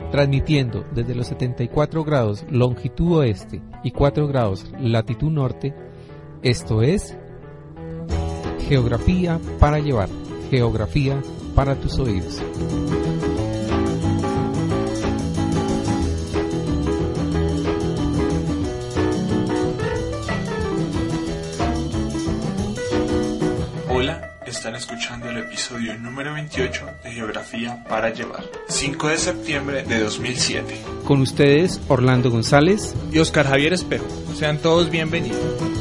transmitiendo desde los 74 grados longitud oeste y 4 grados latitud norte. Esto es Geografía para llevar, geografía para tus oídos. Están escuchando el episodio número 28 de Geografía para llevar, 5 de septiembre de 2007. Con ustedes, Orlando González y Oscar Javier Espejo. Sean todos bienvenidos.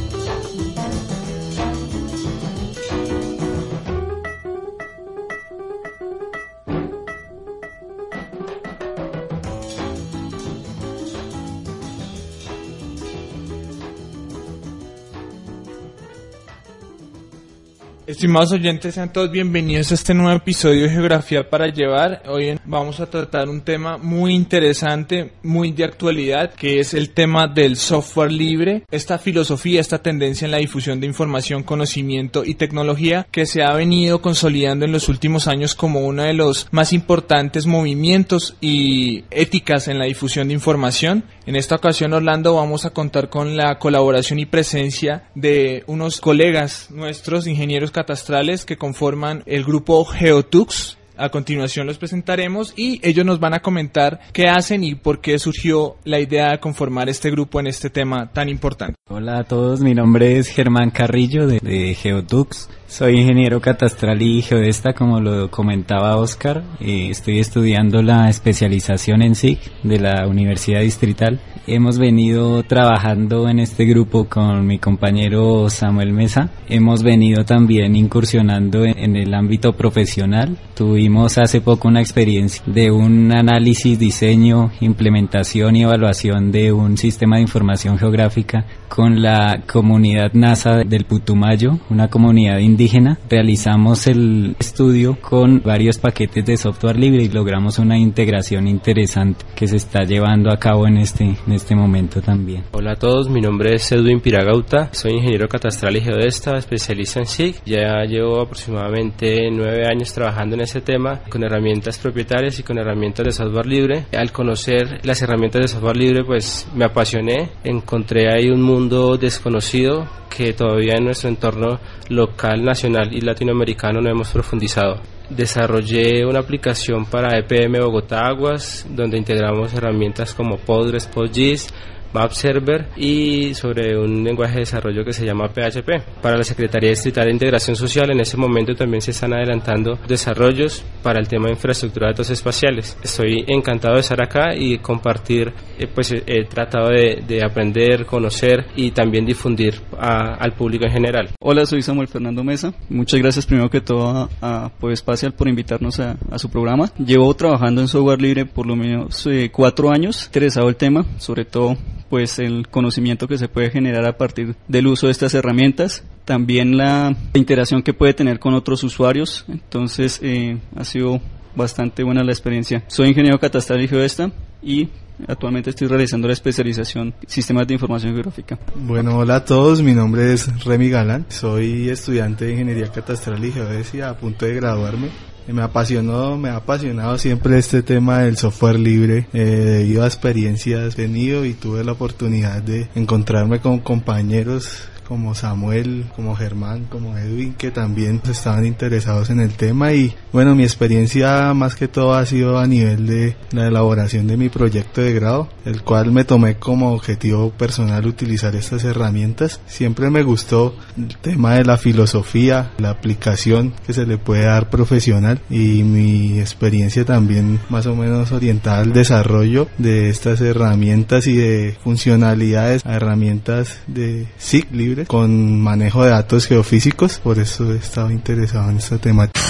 Estimados oyentes, sean todos bienvenidos a este nuevo episodio de Geografía para llevar. Hoy vamos a tratar un tema muy interesante, muy de actualidad, que es el tema del software libre. Esta filosofía, esta tendencia en la difusión de información, conocimiento y tecnología que se ha venido consolidando en los últimos años como uno de los más importantes movimientos y éticas en la difusión de información. En esta ocasión, Orlando, vamos a contar con la colaboración y presencia de unos colegas nuestros, ingenieros catastrales que conforman el grupo GeoTux. A continuación los presentaremos y ellos nos van a comentar qué hacen y por qué surgió la idea de conformar este grupo en este tema tan importante. Hola a todos, mi nombre es Germán Carrillo de GeoTux. Soy ingeniero catastral y geodesta, como lo comentaba Oscar. Estoy estudiando la especialización en SIG de la Universidad Distrital. Hemos venido trabajando en este grupo con mi compañero Samuel Mesa. Hemos venido también incursionando en el ámbito profesional. Tuvimos hace poco una experiencia de un análisis, diseño, implementación y evaluación de un sistema de información geográfica con la comunidad NASA del Putumayo, una comunidad indígena. Realizamos el estudio con varios paquetes de software libre y logramos una integración interesante que se está llevando a cabo en este momento también. Hola a todos, mi nombre es Edwin Piragauta, soy ingeniero catastral y geodesta, especialista en SIG. Ya llevo aproximadamente 9 años trabajando en ese tema con herramientas propietarias y con herramientas de software libre. Al conocer las herramientas de software libre, pues me apasioné, encontré ahí un mundo desconocido que todavía en nuestro entorno local, nacional y latinoamericano no hemos profundizado. Desarrollé una aplicación para EPM Bogotá Aguas, donde integramos herramientas como Postgres, PostGIS, MapServer y sobre un lenguaje de desarrollo que se llama PHP. Para la Secretaría Distrital de Integración Social, en ese momento también se están adelantando desarrollos para el tema de infraestructura de datos espaciales. Estoy encantado de estar acá y compartir, pues he tratado de aprender, conocer y también difundir al público en general. Hola, soy Samuel Fernando Mesa. Muchas gracias primero que todo a PodSpacial por invitarnos a su programa. Llevo trabajando en software libre por lo menos 4 años, interesado el tema, sobre todo pues el conocimiento que se puede generar a partir del uso de estas herramientas, también la interacción que puede tener con otros usuarios. Entonces ha sido bastante buena la experiencia. Soy ingeniero catastral y geodesta y actualmente estoy realizando la especialización en Sistemas de Información Geográfica. Bueno, hola a todos, mi nombre es Remy Galán, soy estudiante de Ingeniería Catastral y Geodesia a punto de graduarme. Me ha apasionado siempre este tema del software libre, debido a experiencias que he tenido y tuve la oportunidad de encontrarme con compañeros como Samuel, como Germán, como Edwin, que también estaban interesados en el tema. Y bueno, mi experiencia más que todo ha sido a nivel de la elaboración de mi proyecto de grado, el cual me tomé como objetivo personal utilizar estas herramientas. Siempre me gustó el tema de la filosofía, la aplicación que se le puede dar profesional, y mi experiencia también más o menos orientada al desarrollo de estas herramientas y de funcionalidades a herramientas de SIG libre con manejo de datos geofísicos. Por eso he estado interesado en esta temática.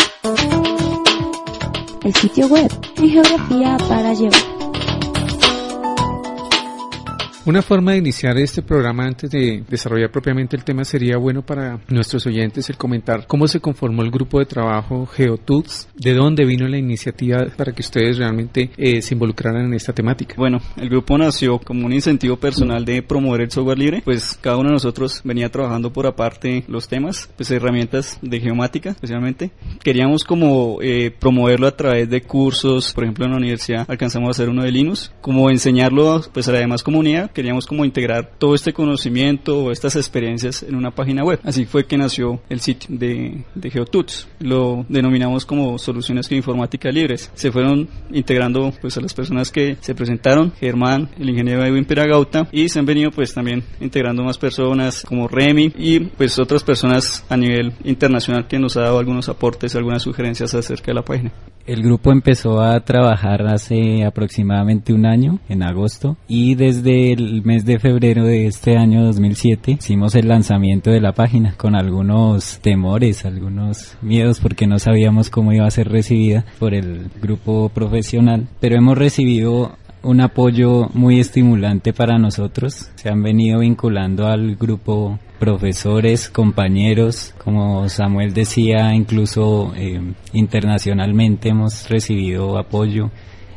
El sitio web de Geografía para llevar. Una forma de iniciar este programa antes de desarrollar propiamente el tema sería bueno para nuestros oyentes el comentar cómo se conformó el grupo de trabajo GeoTools, de dónde vino la iniciativa para que ustedes realmente se involucraran en esta temática. Bueno, el grupo nació como un incentivo personal de promover el software libre, pues cada uno de nosotros venía trabajando por aparte los temas, pues herramientas de geomática especialmente. Queríamos como promoverlo a través de cursos, por ejemplo en la universidad alcanzamos a hacer uno de Linux, como enseñarlo pues a la demás comunidad. Queríamos como integrar todo este conocimiento o estas experiencias en una página web. Así fue que nació el sitio de GeoTools. Lo denominamos como soluciones geoinformáticas libres. Se fueron integrando pues a las personas que se presentaron, Germán, el ingeniero Edwin Piragauta, y se han venido pues también integrando más personas como Remy y pues otras personas a nivel internacional que nos ha dado algunos aportes, algunas sugerencias acerca de la página. El grupo empezó a trabajar hace aproximadamente un año, en agosto, y desde el mes de febrero de este año 2007 hicimos el lanzamiento de la página con algunos temores, algunos miedos porque no sabíamos cómo iba a ser recibida por el grupo profesional, pero hemos recibido un apoyo muy estimulante para nosotros. Se han venido vinculando al grupo profesores, compañeros, como Samuel decía, incluso internacionalmente hemos recibido apoyo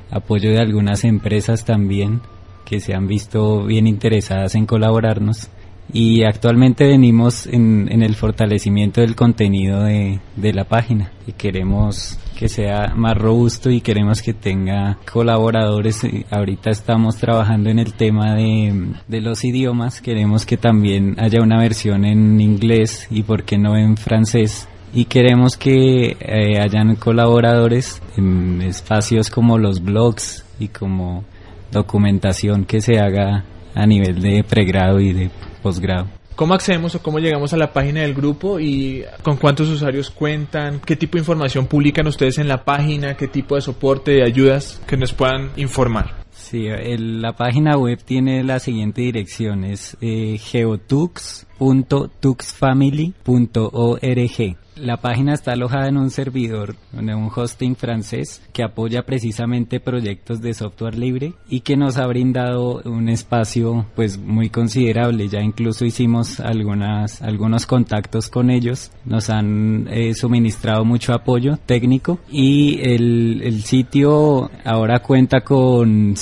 de algunas empresas también que se han visto bien interesadas en colaborarnos, y actualmente venimos en el fortalecimiento del contenido de la página y queremos que sea más robusto y queremos que tenga colaboradores. Ahorita estamos trabajando en el tema de los idiomas, queremos que también haya una versión en inglés y por qué no en francés, y queremos que hayan colaboradores en espacios como los blogs y como documentación que se haga a nivel de pregrado y de posgrado. ¿Cómo accedemos o cómo llegamos a la página del grupo y con cuántos usuarios cuentan? ¿Qué tipo de información publican ustedes en la página? ¿Qué tipo de soporte, de ayudas que nos puedan informar? Sí, la página web tiene la siguiente dirección, es geotux.tuxfamily.org. La página está alojada en un servidor, en un hosting francés que apoya precisamente proyectos de software libre y que nos ha brindado un espacio pues muy considerable. Ya incluso hicimos algunos contactos con ellos, nos han suministrado mucho apoyo técnico, y el sitio ahora cuenta con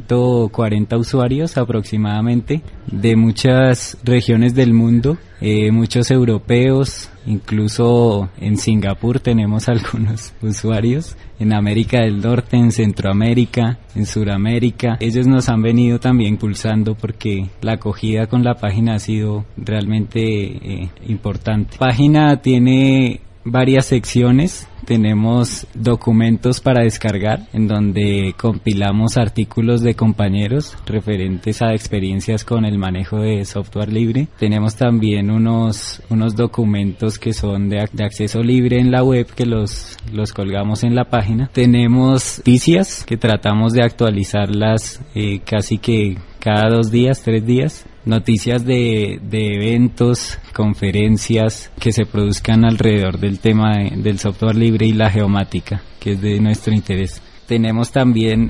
140 usuarios aproximadamente de muchas regiones del mundo, muchos europeos, incluso en Singapur tenemos algunos usuarios, en América del Norte, en Centroamérica, en Suramérica. Ellos nos han venido también impulsando porque la acogida con la página ha sido realmente importante. La página tiene varias secciones. Tenemos documentos para descargar en donde compilamos artículos de compañeros referentes a experiencias con el manejo de software libre. Tenemos también unos documentos que son de acceso libre en la web que los colgamos en la página. Tenemos noticias que tratamos de actualizarlas casi que cada 2 días, 3 días. Noticias de eventos, conferencias que se produzcan alrededor del tema del software libre y la geomática, que es de nuestro interés. Tenemos también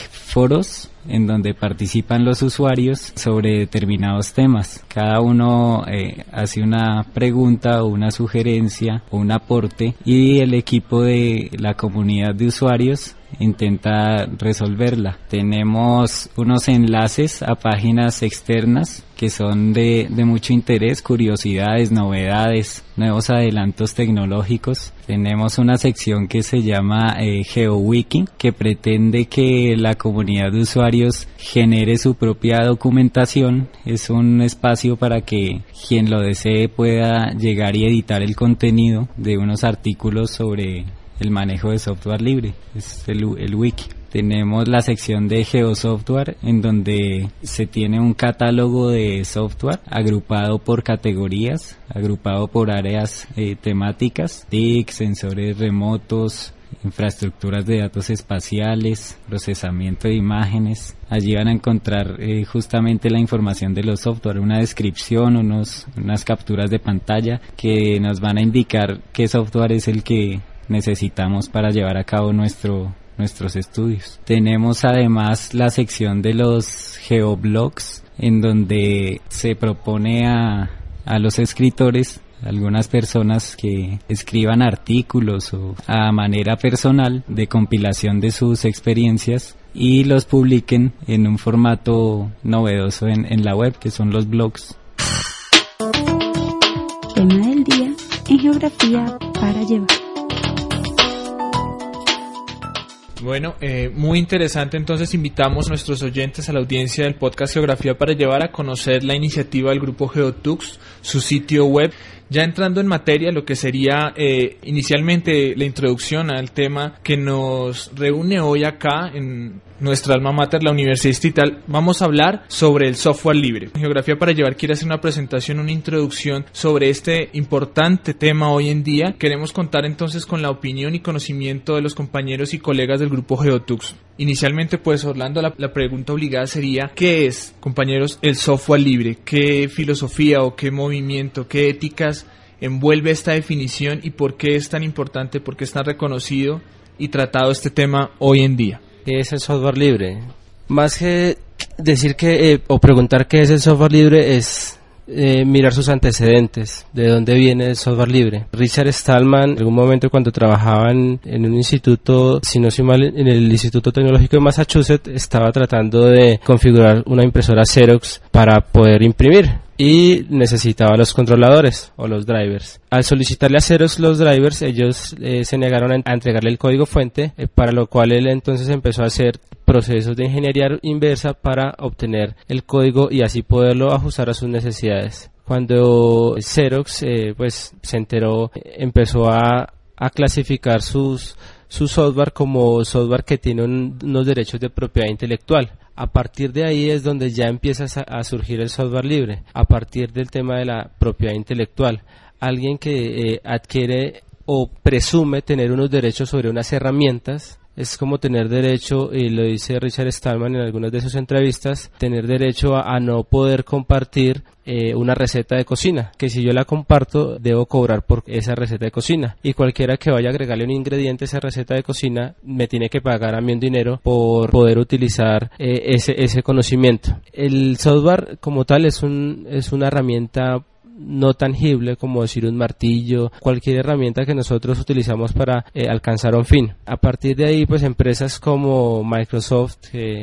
foros en donde participan los usuarios sobre determinados temas. Cada uno hace una pregunta o una sugerencia o un aporte y el equipo de la comunidad de usuarios intenta resolverla. Tenemos unos enlaces a páginas externas que son de mucho interés, curiosidades, novedades, nuevos adelantos tecnológicos. Tenemos una sección que se llama GeoWiki, que pretende que la comunidad de usuarios genere su propia documentación. Es un espacio para que quien lo desee pueda llegar y editar el contenido de unos artículos sobre el manejo de software libre. Es el wiki. Tenemos la sección de GeoSoftware, en donde se tiene un catálogo de software agrupado por categorías, agrupado por áreas temáticas, TIC, sensores remotos, infraestructuras de datos espaciales, procesamiento de imágenes. Allí van a encontrar justamente la información de los software, una descripción, unas capturas de pantalla que nos van a indicar qué software es el que necesitamos para llevar a cabo nuestros estudios. Tenemos además la sección de los geoblogs, en donde se propone a los escritores, algunas personas que escriban artículos o a manera personal de compilación de sus experiencias y los publiquen en un formato novedoso en la web, que son los blogs. Tema del día en Geografía para Llevar. Bueno, muy interesante. Entonces invitamos a nuestros oyentes, a la audiencia del podcast Geografía para Llevar, a conocer la iniciativa del grupo GeoTux, su sitio web. Ya entrando en materia, lo que sería inicialmente la introducción al tema que nos reúne hoy acá en nuestra alma mater, la Universidad Distrital, vamos a hablar sobre el software libre. Geografía para Llevar quiere hacer una presentación, una introducción sobre este importante tema hoy en día. Queremos contar entonces con la opinión y conocimiento de los compañeros y colegas del grupo GeoTux. Inicialmente, pues, Orlando, la pregunta obligada sería: ¿qué es, compañeros, el software libre? ¿Qué filosofía o qué movimiento, qué éticas envuelve esta definición y por qué es tan importante, por qué es tan reconocido y tratado este tema hoy en día? ¿Qué es el software libre? Más que decir que o preguntar qué es el software libre es mirar sus antecedentes, de dónde viene el software libre. Richard Stallman, en algún momento cuando trabajaba en un instituto, si no soy mal, en el Instituto Tecnológico de Massachusetts, estaba tratando de configurar una impresora Xerox para poder imprimir y necesitaba los controladores o los drivers. Al solicitarle a Xerox los drivers, ellos se negaron a entregarle el código fuente, para lo cual él entonces empezó a hacer procesos de ingeniería inversa para obtener el código y así poderlo ajustar a sus necesidades. Cuando Xerox pues se enteró, empezó a clasificar su software como software que tiene unos derechos de propiedad intelectual. A partir de ahí es donde ya empieza a surgir el software libre, a partir del tema de la propiedad intelectual. Alguien que adquiere o presume tener unos derechos sobre unas herramientas, es como tener derecho, y lo dice Richard Stallman en algunas de sus entrevistas, tener derecho a no poder compartir una receta de cocina, que si yo la comparto debo cobrar por esa receta de cocina, y cualquiera que vaya a agregarle un ingrediente a esa receta de cocina me tiene que pagar a mí un dinero por poder utilizar ese conocimiento. El software como tal es una herramienta no tangible, como decir un martillo, cualquier herramienta que nosotros utilizamos para alcanzar un fin. A partir de ahí, pues empresas como Microsoft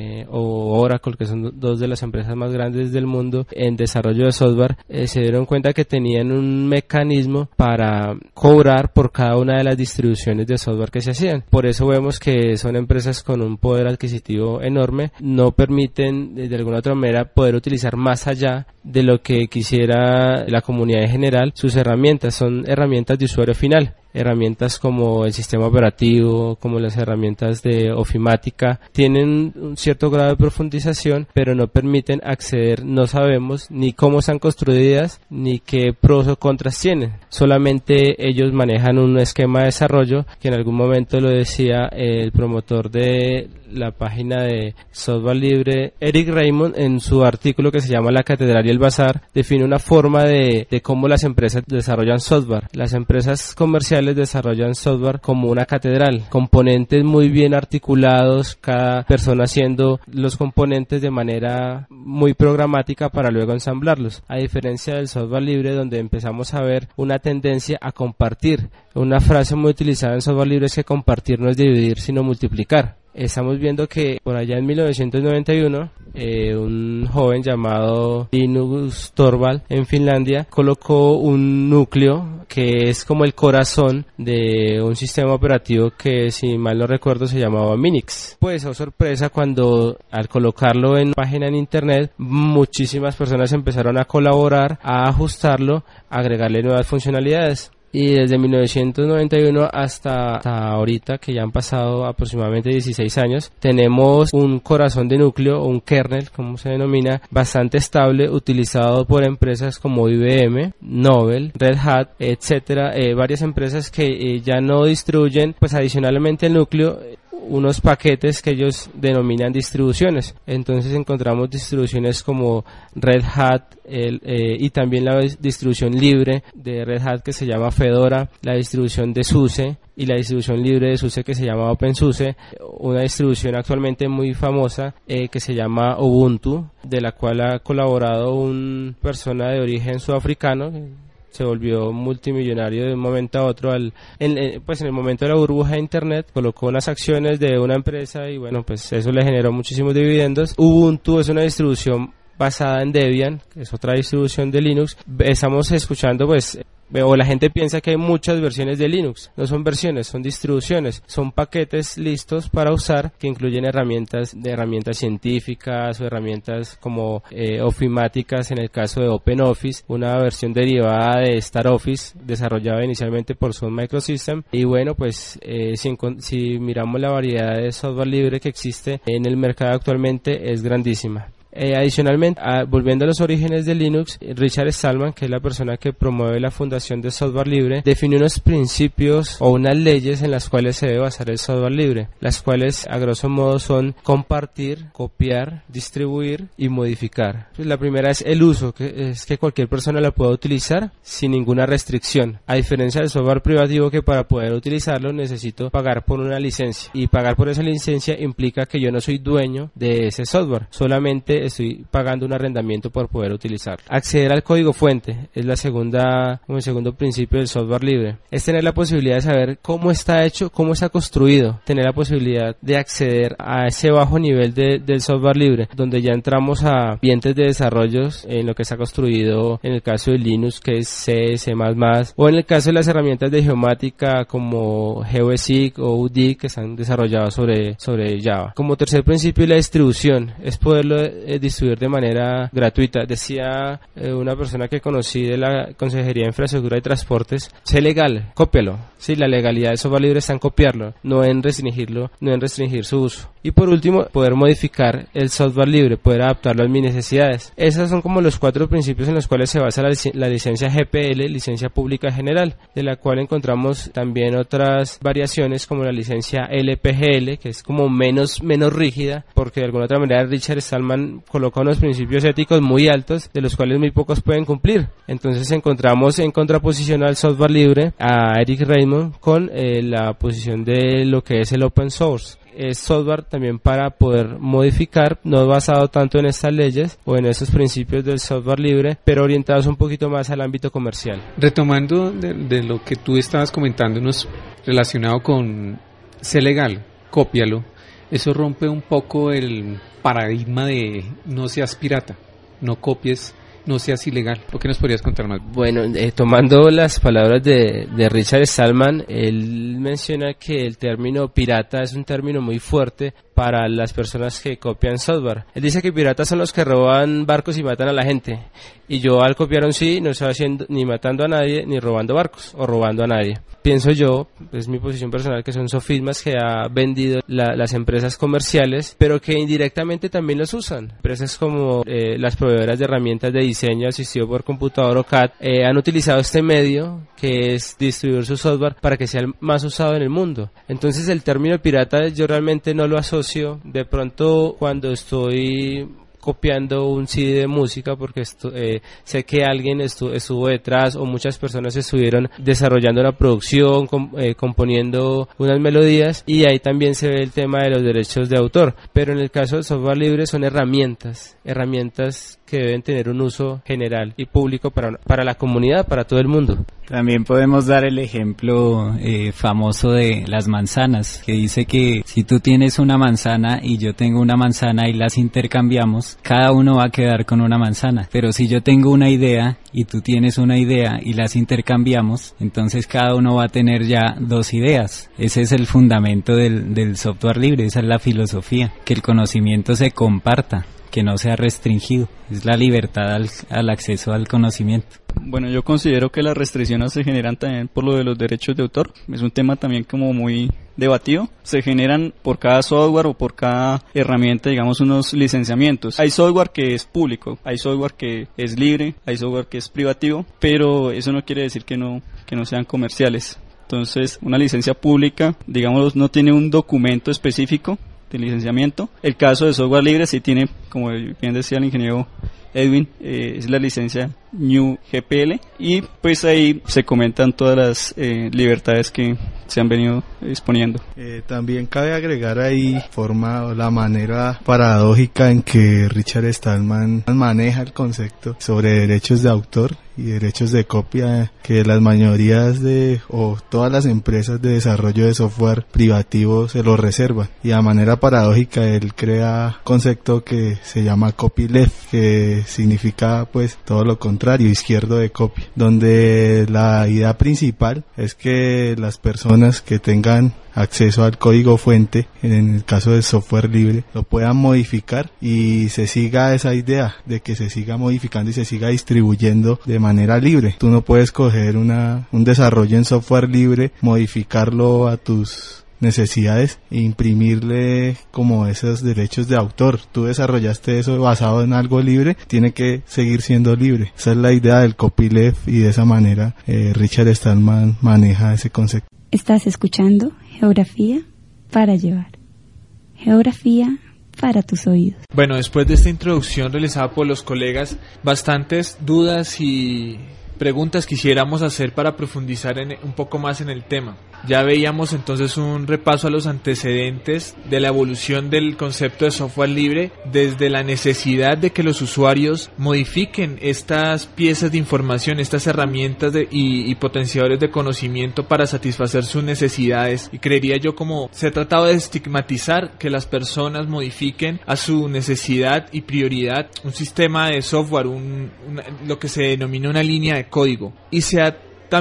o Oracle, que son dos de las empresas más grandes del mundo en desarrollo de software, se dieron cuenta que tenían un mecanismo para cobrar por cada una de las distribuciones de software que se hacían. Por eso vemos que son empresas con un poder adquisitivo enorme, no permiten de alguna otra manera poder utilizar más allá de lo que quisiera la comunidad en general. Sus herramientas son herramientas de usuario final, herramientas como el sistema operativo, como las herramientas de ofimática, tienen un cierto grado de profundización, pero no permiten acceder, no sabemos ni cómo están construidas, ni qué pros o contras tienen. Solamente ellos manejan un esquema de desarrollo, que en algún momento lo decía el promotor de la página de software libre, Eric Raymond, en su artículo que se llama La Catedral y el Bazar, define una forma de cómo las empresas desarrollan software. Las empresas comerciales desarrollan software como una catedral, componentes muy bien articulados, cada persona haciendo los componentes de manera muy programática para luego ensamblarlos, a diferencia del software libre, donde empezamos a ver una tendencia a compartir. Una frase muy utilizada en software libre es que compartir no es dividir sino multiplicar. Estamos viendo que por allá en 1991 un joven llamado Linus Torvald en Finlandia colocó un núcleo que es como el corazón de un sistema operativo que, si mal no recuerdo, se llamaba Minix. Pues, oh sorpresa, cuando al colocarlo en página en internet, muchísimas personas empezaron a colaborar, a ajustarlo, a agregarle nuevas funcionalidades. Y desde 1991 hasta ahorita, que ya han pasado aproximadamente 16 años, tenemos un corazón de núcleo, o un kernel, como se denomina, bastante estable, utilizado por empresas como IBM, Novell, Red Hat, etcétera, varias empresas que ya no distribuyen, pues adicionalmente el núcleo, unos paquetes que ellos denominan distribuciones. Entonces encontramos distribuciones como Red Hat y también la distribución libre de Red Hat que se llama Fedora, la distribución de SUSE y la distribución libre de SUSE que se llama OpenSUSE, una distribución actualmente muy famosa que se llama Ubuntu, de la cual ha colaborado una persona de origen sudafricano. Se volvió multimillonario de un momento a otro en el momento de la burbuja de internet, colocó unas acciones de una empresa y bueno, pues eso le generó muchísimos dividendos. Ubuntu es una distribución basada en Debian, que es otra distribución de Linux. Estamos escuchando o la gente piensa que hay muchas versiones de Linux. No son versiones, son distribuciones, son paquetes listos para usar que incluyen herramientas científicas o herramientas como ofimáticas en el caso de OpenOffice, una versión derivada de StarOffice desarrollada inicialmente por Sun Microsystems. Y bueno, pues si miramos la variedad de software libre que existe en el mercado actualmente es grandísima. Adicionalmente, volviendo a los orígenes de Linux, Richard Stallman, que es la persona que promueve la fundación de software libre, define unos principios o unas leyes en las cuales se debe basar el software libre, las cuales a grosso modo son compartir, copiar, distribuir y modificar. La primera es el uso, que es que cualquier persona la pueda utilizar sin ninguna restricción, a diferencia del software privativo que para poder utilizarlo necesito pagar por una licencia, y pagar por esa licencia implica que yo no soy dueño de ese software, solamente estoy pagando un arrendamiento por poder utilizarlo. Acceder al código fuente es el segundo principio del software libre. Es tener la posibilidad de saber cómo está hecho, cómo está construido, tener la posibilidad de acceder a ese bajo nivel del software libre, donde ya entramos a ambientes de desarrollos en lo que está construido en el caso de Linux, que es C, C++, o en el caso de las herramientas de geomática como GeoSig o UDIC que están desarrolladas sobre Java. Como tercer principio, la distribución es poderlo distribuir de manera gratuita. Decía una persona que conocí de la Consejería de Infraestructura y Transportes: sé legal, cópialo. Sí, la legalidad del software libre está en copiarlo, no en restringirlo, no en restringir su uso. Y por último, poder modificar el software libre, poder adaptarlo a mis necesidades. Esos son como los 4 principios en los cuales se basa la licencia GPL, licencia pública general, de la cual encontramos también otras variaciones como la licencia LPGL, que es como menos rígida, porque de alguna otra manera Richard Stallman coloca unos principios éticos muy altos, de los cuales muy pocos pueden cumplir. Entonces encontramos en contraposición al software libre a Eric Raymond con la posición de lo que es el open source. Es software también para poder modificar, no basado tanto en estas leyes o en esos principios del software libre, pero orientados un poquito más al ámbito comercial. Retomando de lo que tú estabas comentándonos relacionado con ser legal, cópialo, eso rompe un poco el paradigma de no seas pirata, no copies, no seas ilegal. ¿Por qué nos podrías contar más? Bueno, tomando las palabras de Richard Stallman, él menciona que el término pirata es un término muy fuerte para las personas que copian software. Él dice que piratas son los que roban barcos y matan a la gente. Y yo al copiar un sí no estoy haciendo ni matando a nadie ni robando barcos o robando a nadie. Pienso yo, es mi posición personal, que son sofismas que ha vendido las empresas comerciales, pero que indirectamente también los usan. Empresas como las proveedoras de herramientas de diseño asistido por computador o CAD han utilizado este medio, que es distribuir su software, para que sea el más usado en el mundo. Entonces el término pirata yo realmente no lo asocio. De pronto cuando estoy copiando un CD de música porque sé que alguien estuvo detrás o muchas personas estuvieron desarrollando una producción, componiendo unas melodías, y ahí también se ve el tema de los derechos de autor. Pero en el caso del software libre son herramientas que deben tener un uso general y público para la comunidad, para todo el mundo. También podemos dar el ejemplo famoso de las manzanas, que dice que si tú tienes una manzana y yo tengo una manzana y las intercambiamos, cada uno va a quedar con una manzana. Pero si yo tengo una idea y tú tienes una idea y las intercambiamos, entonces cada uno va a tener ya 2 ideas. Ese es el fundamento del software libre, esa es la filosofía, que el conocimiento se comparta, que no sea restringido. Es la libertad al acceso al conocimiento. Bueno, yo considero que las restricciones se generan también por lo de los derechos de autor. Es un tema también como muy debatido. Se generan por cada software o por cada herramienta, digamos, unos licenciamientos. Hay software que es público, hay software que es libre, hay software que es privativo, pero eso no quiere decir que no sean comerciales. Entonces, una licencia pública, digamos, no tiene un documento específico de licenciamiento. El caso de software libre sí tiene, como bien decía el ingeniero Edwin, es la licencia New GPL, y pues ahí se comentan todas las libertades que se han venido exponiendo. También cabe agregar ahí la manera paradójica en que Richard Stallman maneja el concepto sobre derechos de autor y derechos de copia, que las mayorías o todas las empresas de desarrollo de software privativo se lo reservan, y a manera paradójica él crea un concepto que se llama copyleft, que significa pues todo lo contrario, izquierdo de copia, donde la idea principal es que las personas que tengan acceso al código fuente, en el caso del software libre, lo puedan modificar y se siga esa idea de que se siga modificando y se siga distribuyendo de manera libre. Tú no puedes coger un desarrollo en software libre, modificarlo a tus necesidades e imprimirle como esos derechos de autor. Tú desarrollaste eso basado en algo libre, tiene que seguir siendo libre. Esa es la idea del copyleft, y de esa manera Richard Stallman maneja ese concepto. Estás escuchando Geografía para llevar. Geografía para tus oídos. Bueno, después de esta introducción realizada por los colegas, bastantes dudas y preguntas quisiéramos hacer para profundizar un poco más en el tema. Ya veíamos entonces un repaso a los antecedentes de la evolución del concepto de software libre, desde la necesidad de que los usuarios modifiquen estas piezas de información, estas herramientas y potenciadores de conocimiento para satisfacer sus necesidades. Y creería yo, como se ha tratado de estigmatizar que las personas modifiquen a su necesidad y prioridad un sistema de software, lo que se denomina una línea de código, y se ha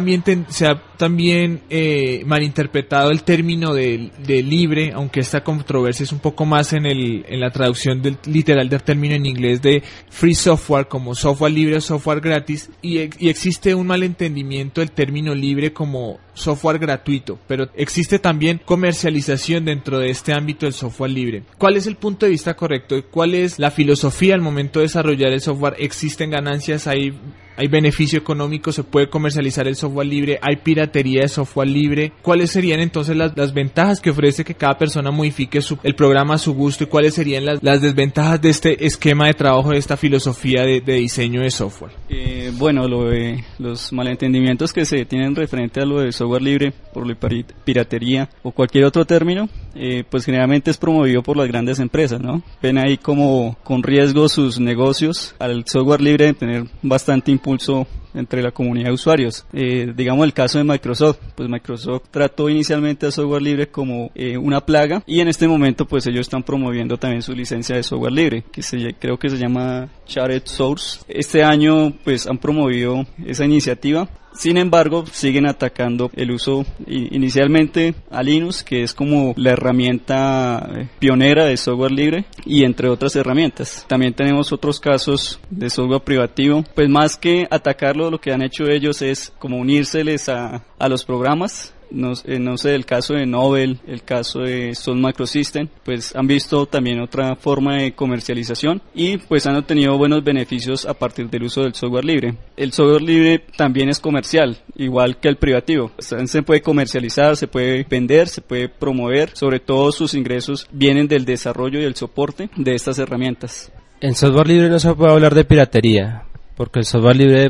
también malinterpretado el término de libre, aunque esta controversia es un poco más en la traducción literal del término en inglés de free software, como software libre o software gratis, y existe un malentendimiento del término libre como software gratuito, pero existe también comercialización dentro de este ámbito del software libre. ¿Cuál es el punto de vista correcto? ¿Cuál es la filosofía al momento de desarrollar el software? ¿Existen ganancias? ¿Hay beneficio económico? ¿Se puede comercializar el software libre? ¿Hay piratería de software libre? ¿Cuáles serían entonces las ventajas que ofrece que cada persona modifique el programa a su gusto? ¿Y cuáles serían las desventajas de este esquema de trabajo, de esta filosofía de diseño de software? Bueno, los malentendimientos que se tienen referente a lo de software libre por la piratería o cualquier otro término, pues generalmente es promovido por las grandes empresas, ¿no? Ven ahí como con riesgo sus negocios al software libre de tener bastante impulso entre la comunidad de usuarios. Digamos el caso de Microsoft, pues Microsoft trató inicialmente al software libre como una plaga, y en este momento pues ellos están promoviendo también su licencia de software libre, que creo que se llama Shared Source. Este año pues han promovido esa iniciativa. Sin embargo, siguen atacando el uso inicialmente a Linux, que es como la herramienta pionera de software libre, y entre otras herramientas. También tenemos otros casos de software privativo. Pues más que atacarlo, lo que han hecho ellos es como unírseles a los programas. No sé, el caso de Nobel, el caso de Sun Microsystem, pues han visto también otra forma de comercialización y pues han obtenido buenos beneficios a partir del uso del software libre. El software libre también es comercial, igual que el privativo. Se puede comercializar, se puede vender, se puede promover. Sobre todo sus ingresos vienen del desarrollo y el soporte de estas herramientas. En software libre no se puede hablar de piratería, porque el software libre,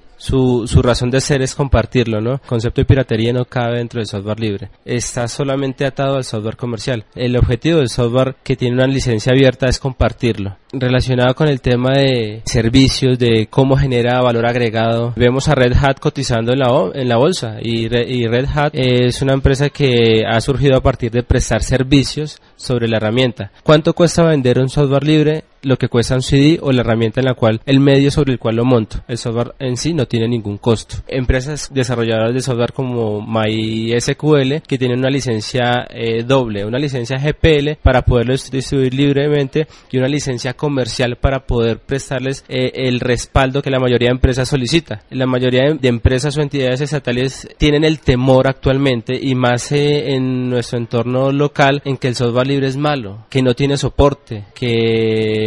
su razón de ser es compartirlo, ¿no? El concepto de piratería no cabe dentro del software libre. Está solamente atado al software comercial. El objetivo del software que tiene una licencia abierta es compartirlo. Relacionado con el tema de servicios, de cómo genera valor agregado, vemos a Red Hat cotizando en la bolsa, y Red Hat es una empresa que ha surgido a partir de prestar servicios sobre la herramienta. ¿Cuánto cuesta vender un software libre? Lo que cuesta un CD o la herramienta en la cual, el medio sobre el cual lo monto. El software en sí no tiene ningún costo. Empresas desarrolladoras de software como MySQL, que tienen una licencia doble, una licencia GPL para poderlo distribuir libremente y una licencia comercial para poder prestarles el respaldo que la mayoría de empresas solicita. La mayoría de empresas o entidades estatales tienen el temor actualmente, y más en nuestro entorno local, en que el software libre es malo, que no tiene soporte, que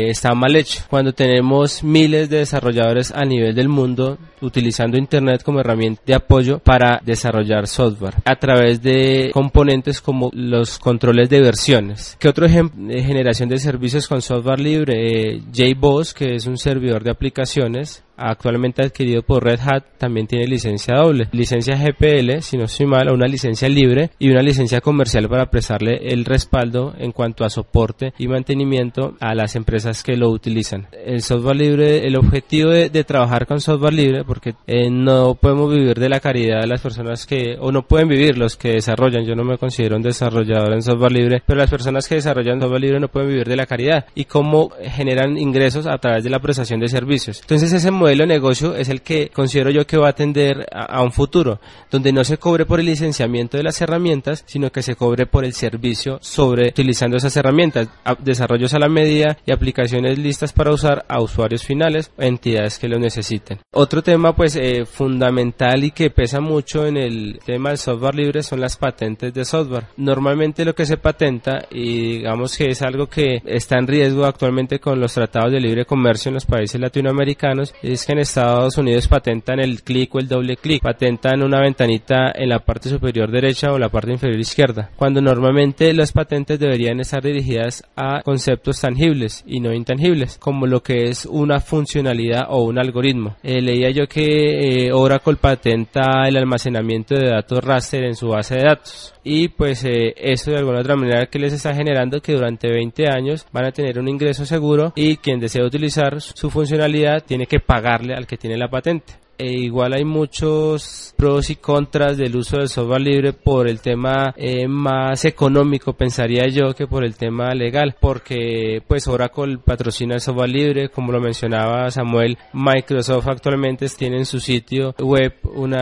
está mal hecho. Cuando tenemos miles de desarrolladores a nivel del mundo utilizando Internet como herramienta de apoyo para desarrollar software a través de componentes como los controles de versiones. ¿Qué otro ejemplo de generación de servicios con software libre? JBoss, que es un servidor de aplicaciones actualmente adquirido por Red Hat, también tiene licencia doble, licencia GPL, si no estoy mal, una licencia libre y una licencia comercial para prestarle el respaldo en cuanto a soporte y mantenimiento a las empresas que lo utilizan. El software libre, el objetivo de trabajar con software libre, porque no podemos vivir de la caridad de las personas o no pueden vivir los que desarrollan. Yo no me considero un desarrollador en software libre, pero las personas que desarrollan software libre no pueden vivir de la caridad y cómo generan ingresos a través de la prestación de servicios. Entonces ese modelo de negocio es el que considero yo que va a tender a un futuro, donde no se cobre por el licenciamiento de las herramientas, sino que se cobre por el servicio sobre utilizando esas herramientas, desarrollos a la medida y aplicaciones listas para usar a usuarios finales o entidades que lo necesiten. Otro tema pues fundamental y que pesa mucho en el tema del software libre son las patentes de software. Normalmente lo que se patenta, y digamos que es algo que está en riesgo actualmente con los tratados de libre comercio en los países latinoamericanos, es que en Estados Unidos patentan el clic o el doble clic, patentan una ventanita en la parte superior derecha o la parte inferior izquierda, cuando normalmente las patentes deberían estar dirigidas a conceptos tangibles y no intangibles, como lo que es una funcionalidad o un algoritmo. Leía yo que Oracle patenta el almacenamiento de datos raster en su base de datos, y pues eso de alguna otra manera que les está generando que durante 20 años van a tener un ingreso seguro, y quien desea utilizar su funcionalidad tiene que pagarle al que tiene la patente. Igual hay muchos pros y contras del uso del software libre por el tema más económico, pensaría yo, que por el tema legal, porque pues Oracle patrocina el software libre, como lo mencionaba Samuel. Microsoft actualmente tiene en su sitio web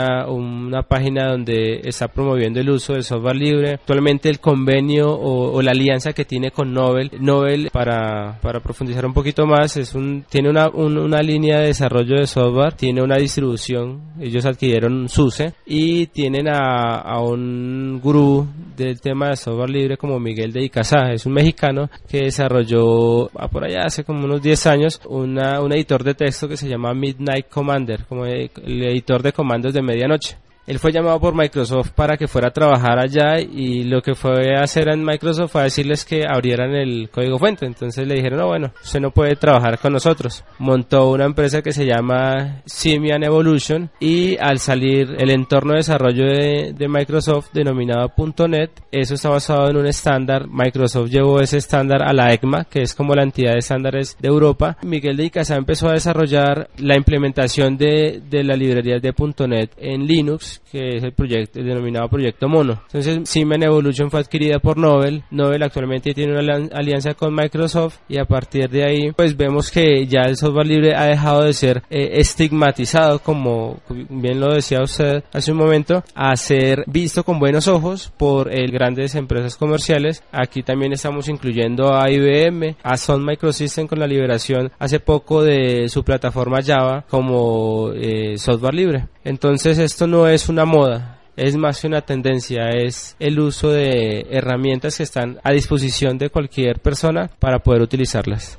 una página donde está promoviendo el uso del software libre. Actualmente el convenio o la alianza que tiene con Novell, para profundizar un poquito más, tiene una línea de desarrollo de software, tiene una distribución, ellos adquirieron SUSE y tienen a un gurú del tema de software libre como Miguel de Icaza. Es un mexicano que desarrolló por allá hace como unos 10 años un editor de texto que se llama Midnight Commander, como el editor de comandos de medianoche. Él fue llamado por Microsoft para que fuera a trabajar allá, y lo que fue a hacer en Microsoft fue a decirles que abrieran el código fuente. Entonces le dijeron, no, bueno, usted no puede trabajar con nosotros. Montó una empresa que se llama Simian Evolution, y al salir el entorno de desarrollo de Microsoft denominado .NET, eso está basado en un estándar. Microsoft llevó ese estándar a la ECMA, que es como la entidad de estándares de Europa. Miguel de Icaza empezó a desarrollar la implementación de la librería de .NET en Linux, que es el denominado Proyecto Mono. Entonces Simian Evolution fue adquirida por Novell. Novell actualmente tiene una alianza con Microsoft, y a partir de ahí pues vemos que ya el software libre ha dejado de ser estigmatizado, como bien lo decía usted hace un momento, a ser visto con buenos ojos por grandes empresas comerciales. Aquí también estamos incluyendo a IBM, a Sun Microsystems, con la liberación hace poco de su plataforma Java como software libre. Entonces esto no es una moda, es más que una tendencia, es el uso de herramientas que están a disposición de cualquier persona para poder utilizarlas.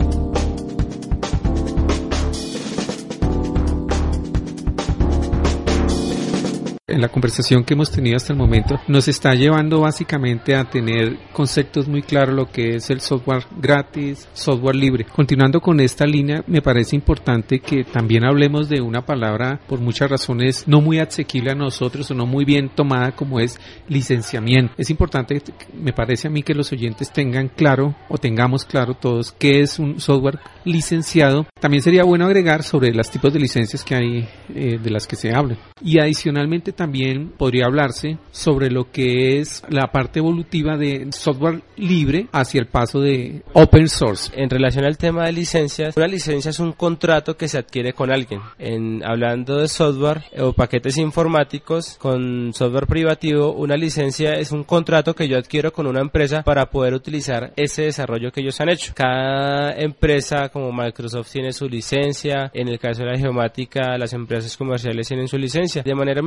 En la conversación que hemos tenido hasta el momento nos está llevando básicamente a tener conceptos muy claros lo que es el software gratis, software libre. Continuando con esta línea, me parece importante que también hablemos de una palabra por muchas razones no muy asequible a nosotros o no muy bien tomada, como es licenciamiento. Es importante, me parece a mí, que los oyentes tengan claro o tengamos claro todos qué es un software licenciado. También sería bueno agregar sobre los tipos de licencias que hay, de las que se hablan. Y adicionalmente también podría hablarse sobre lo que es la parte evolutiva de software libre hacia el paso de open source. En relación al tema de licencias, una licencia es un contrato que se adquiere con alguien. Hablando de software o paquetes informáticos con software privativo, una licencia es un contrato que yo adquiero con una empresa para poder utilizar ese desarrollo que ellos han hecho. Cada empresa como Microsoft tiene su licencia, en el caso de la geomática las empresas comerciales tienen su licencia. De manera muy breve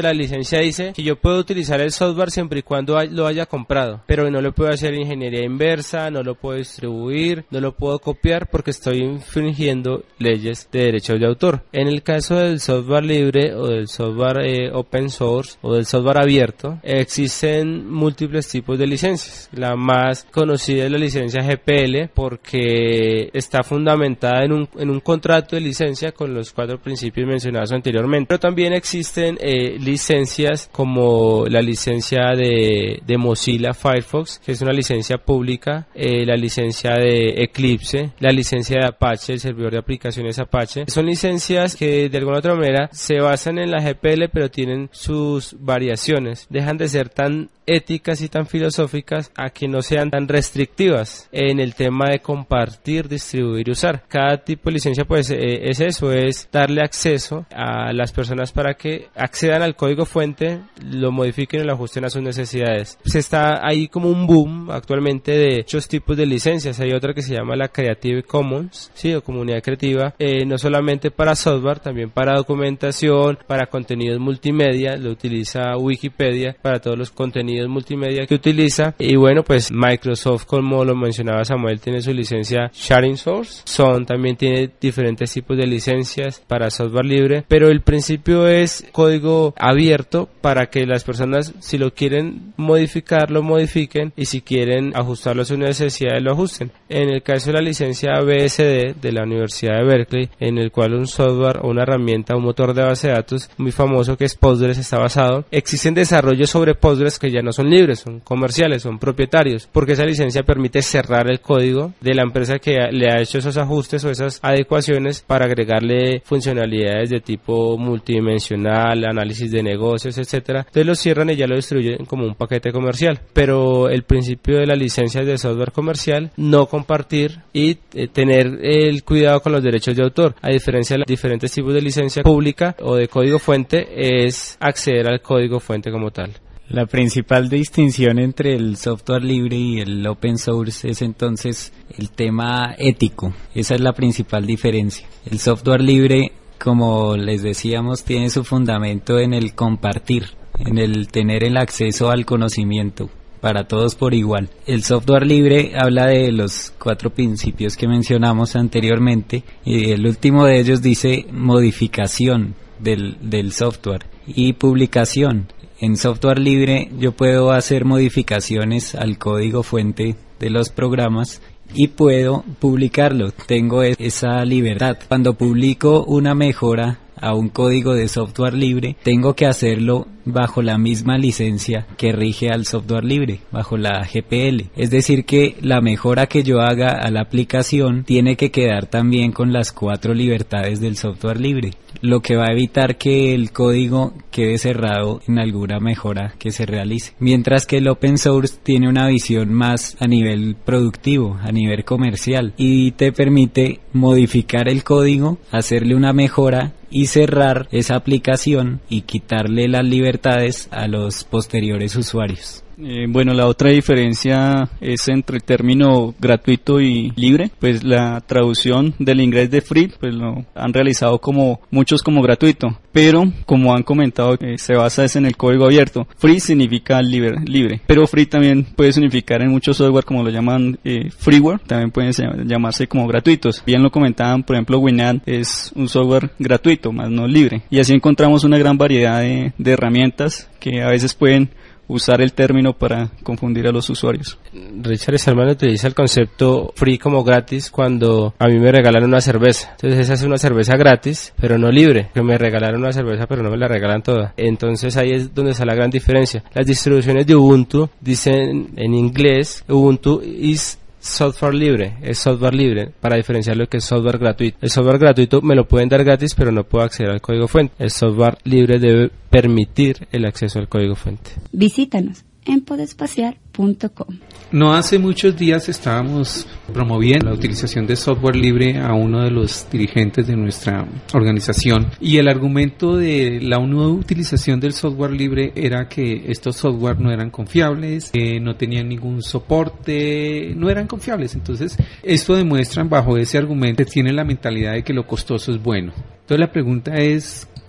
la licencia dice que yo puedo utilizar el software siempre y cuando lo haya comprado, pero no lo puedo hacer ingeniería inversa, no lo puedo distribuir, no lo puedo copiar porque estoy infringiendo leyes de derechos de autor. En el caso del software libre o del software open source o del software abierto, existen múltiples tipos de licencias. La más conocida es la licencia GPL porque está fundamentada en un contrato de licencia con los 4 principios mencionados anteriormente. Pero también existen licencias como la licencia de Mozilla Firefox, que es una licencia pública, la licencia de Eclipse, la licencia de Apache, el servidor de aplicaciones Apache. Son licencias que de alguna otra manera se basan en la GPL, pero tienen sus variaciones. Dejan de ser tan éticas y tan filosóficas a que no sean tan restrictivas en el tema de compartir, distribuir y usar. Cada tipo de licencia pues es eso, es darle acceso a las personas para que accedan al código fuente, lo modifiquen y lo ajusten a sus necesidades. Pues está ahí como un boom actualmente de muchos tipos de licencias. Hay otra que se llama la Creative Commons, sí, o comunidad creativa, no solamente para software, también para documentación, para contenidos multimedia, lo utiliza Wikipedia para todos los contenidos multimedia que utiliza. Y bueno, pues Microsoft, como lo mencionaba Samuel, tiene su licencia Sharing Source. También tiene diferentes tipos de licencias para software libre, pero el principio es código abierto para que las personas, si lo quieren modificar, lo modifiquen, y si quieren ajustarlo a sus necesidades, lo ajusten. En el caso de la licencia BSD de la Universidad de Berkeley, en el cual un software o una herramienta, un motor de base de datos muy famoso que es Postgres está basado, existen desarrollos sobre Postgres que ya no son libres, son comerciales, son propietarios, porque esa licencia permite cerrar el código de la empresa que le ha hecho esos ajustes o esas adecuaciones para agregarle funcionalidades de tipo multidimensional, análisis de negocios, etcétera. Entonces lo cierran y ya lo distribuyen como un paquete comercial. Pero el principio de la licencia de software comercial, no compartir y tener el cuidado con los derechos de autor. A diferencia de los diferentes tipos de licencia pública o de código fuente, es acceder al código fuente como tal. La principal distinción entre el software libre y el open source es entonces el tema ético. Esa es la principal diferencia. El software libre, como les decíamos, tiene su fundamento en el compartir, en el tener el acceso al conocimiento para todos por igual. El software libre habla de los 4 principios que mencionamos anteriormente, y el último de ellos dice modificación del software y publicación. En software libre yo puedo hacer modificaciones al código fuente de los programas y puedo publicarlo. Tengo esa libertad. Cuando publico una mejora a un código de software libre, tengo que hacerlo bajo la misma licencia que rige al software libre, bajo la GPL. Es decir que la mejora que yo haga a la aplicación tiene que quedar también con las 4 libertades del software libre, lo que va a evitar que el código quede cerrado en alguna mejora que se realice. Mientras que el open source tiene una visión más a nivel productivo, a nivel comercial, y te permite modificar el código, hacerle una mejora y cerrar esa aplicación y quitarle las libertades a los posteriores usuarios. Bueno, la otra diferencia es entre el término gratuito y libre. Pues la traducción del inglés de free pues lo han realizado muchos como gratuito, pero como han comentado se basa en el código abierto. Free significa libre, pero free también puede significar en muchos software, como lo llaman freeware, también pueden llamarse como gratuitos. Bien lo comentaban, por ejemplo, Winamp es un software gratuito, más no libre, y así encontramos una gran variedad de herramientas que a veces pueden usar el término para confundir a los usuarios. Richard Stallman utiliza el concepto free como gratis cuando a mí me regalan una cerveza. Entonces esa es una cerveza gratis, pero no libre. Que me regalaron una cerveza, pero no me la regalan toda. Entonces ahí es donde está la gran diferencia. Las distribuciones de Ubuntu dicen en inglés, Ubuntu is software libre, es software libre, para diferenciar lo que es software gratuito. El software gratuito me lo pueden dar gratis, pero no puedo acceder al código fuente. El software libre debe permitir el acceso al código fuente. Visítanos en podespacial.com. No hace muchos días estábamos promoviendo la utilización de software libre a uno de los dirigentes de nuestra organización, y el argumento de la no utilización del software libre era que estos software no eran confiables, que no tenían ningún soporte, no eran confiables. Entonces esto demuestra, bajo ese argumento, que tiene la mentalidad de que lo costoso es bueno. Entonces la pregunta es,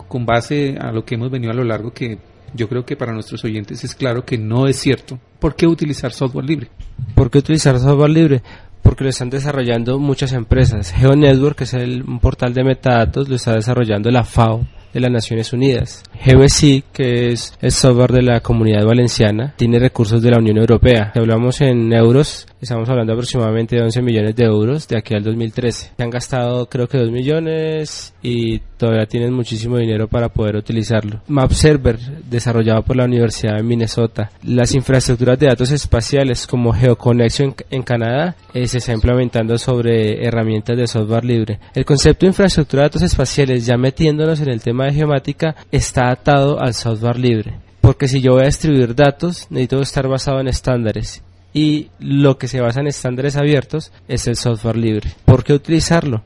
con base a lo que hemos venido a lo largo, que yo creo que para nuestros oyentes es claro que no es cierto, ¿por qué utilizar software libre? ¿Por qué utilizar software libre? Porque lo están desarrollando muchas empresas. GeoNetwork, que es un portal de metadatos, lo está desarrollando la FAO de las Naciones Unidas. GeoSig, que es el software de la Comunidad Valenciana, tiene recursos de la Unión Europea. Si hablamos en euros, estamos hablando aproximadamente de 11 millones de euros de aquí al 2013. Se han gastado creo que 2 millones y todavía tienen muchísimo dinero para poder utilizarlo. MapServer, desarrollado por la Universidad de Minnesota. Las infraestructuras de datos espaciales como GeoConnection en Canadá se está implementando sobre herramientas de software libre. El concepto de infraestructura de datos espaciales, ya metiéndonos en el tema de geomática, está atado al software libre. Porque si yo voy a distribuir datos, necesito estar basado en estándares. Y lo que se basa en estándares abiertos es el software libre. ¿Por qué utilizarlo?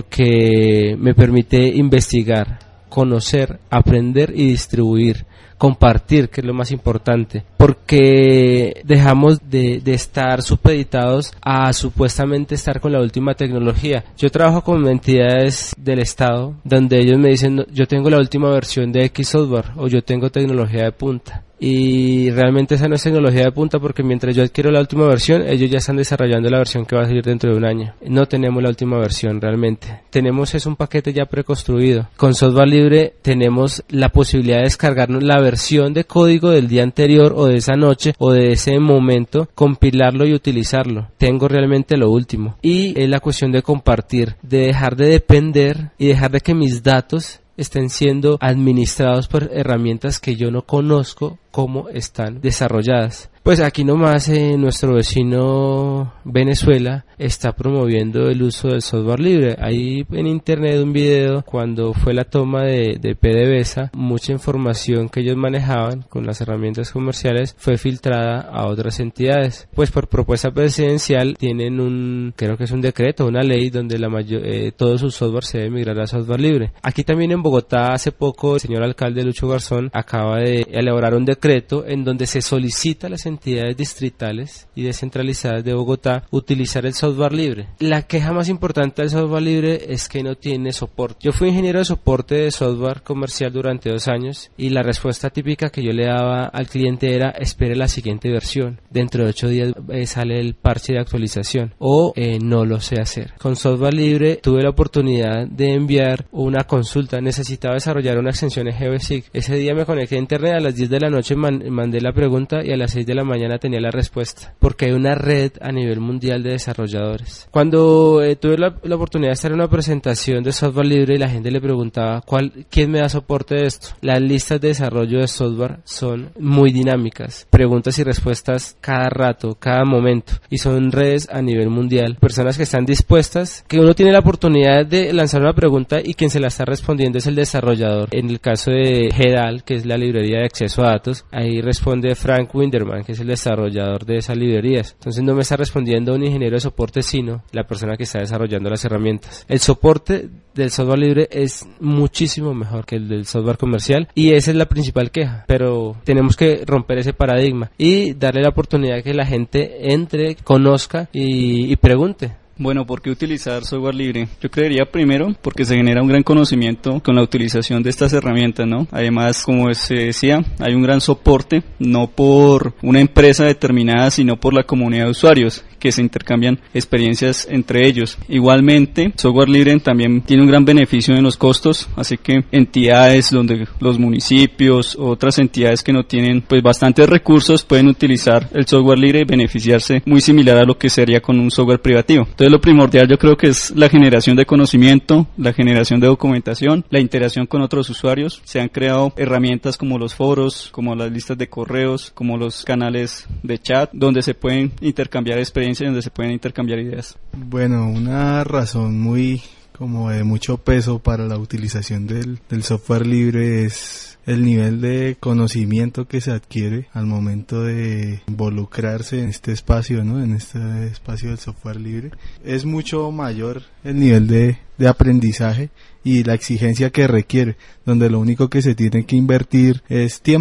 Porque me permite investigar, conocer, aprender y distribuir, compartir, que es lo más importante, porque dejamos de estar supeditados a supuestamente estar con la última tecnología. Yo trabajo con entidades del Estado donde ellos me dicen, yo tengo la última versión de X software o yo tengo tecnología de punta. Y realmente esa no es tecnología de punta, porque mientras yo adquiero la última versión, ellos ya están desarrollando la versión que va a salir dentro de un año. No tenemos la última versión realmente. Tenemos un paquete ya preconstruido. Con software libre tenemos la posibilidad de descargarnos la versión de código del día anterior o de esa noche o de ese momento, compilarlo y utilizarlo. Tengo realmente lo último. Y es la cuestión de compartir, de dejar de depender y dejar de que mis datos estén siendo administrados por herramientas que yo no conozco cómo están desarrolladas. Pues aquí nomás nuestro vecino Venezuela está promoviendo el uso del software libre. Hay en internet un video cuando fue la toma de PDVSA, mucha información que ellos manejaban con las herramientas comerciales fue filtrada a otras entidades. Pues por propuesta presidencial tienen creo que es un decreto, una ley donde todo su software se debe migrar a software libre. Aquí también en Bogotá hace poco el señor alcalde Lucho Garzón acaba de elaborar un decreto en donde se solicita a las entidades distritales y descentralizadas de Bogotá utilizar el software libre. La queja más importante del software libre es que no tiene soporte. Yo fui ingeniero de soporte de software comercial durante 2 años y la respuesta típica que yo le daba al cliente era: espere la siguiente versión, dentro de 8 días sale el parche de actualización, o no lo sé hacer. Con software libre tuve la oportunidad de enviar una consulta, necesitaba desarrollar una extensión en GeoSig. Ese día me conecté a internet, a las 10 de la noche mandé la pregunta y a las 6 de la mañana tenía la respuesta, porque hay una red a nivel mundial de desarrolladores. Cuando tuve la oportunidad de estar en una presentación de software libre y la gente le preguntaba ¿quién me da soporte de esto? Las listas de desarrollo de software son muy dinámicas, preguntas y respuestas cada rato, cada momento, y son redes a nivel mundial, personas que están dispuestas, que uno tiene la oportunidad de lanzar una pregunta y quien se la está respondiendo es el desarrollador. En el caso de GEDAL, que es la librería de acceso a datos, ahí responde Frank Winderman, que es el desarrollador de esas librerías. Entonces no me está respondiendo un ingeniero de soporte, sino la persona que está desarrollando las herramientas. El soporte del software libre es muchísimo mejor que el del software comercial y esa es la principal queja, pero tenemos que romper ese paradigma y darle la oportunidad que la gente entre, conozca y pregunte. Bueno, ¿por qué utilizar software libre? Yo creería primero porque se genera un gran conocimiento con la utilización de estas herramientas, ¿no? Además, como se decía, hay un gran soporte, no por una empresa determinada, sino por la comunidad de usuarios, que se intercambian experiencias entre ellos. Igualmente, software libre también tiene un gran beneficio en los costos, así que entidades donde los municipios, otras entidades que no tienen pues bastantes recursos pueden utilizar el software libre y beneficiarse muy similar a lo que sería con un software privativo. Entonces lo primordial yo creo que es la generación de conocimiento, la generación de documentación, la interacción con otros usuarios. Se han creado herramientas como los foros, como las listas de correos, como los canales de chat, donde se pueden intercambiar experiencias, donde se pueden intercambiar ideas. Bueno, una razón muy como de mucho peso para la utilización del software libre es el nivel de conocimiento que se adquiere al momento de involucrarse en este espacio, ¿no? En este espacio del software libre. Es mucho mayor el nivel de aprendizaje y la exigencia que requiere, donde lo único que se tiene que invertir es tiempo.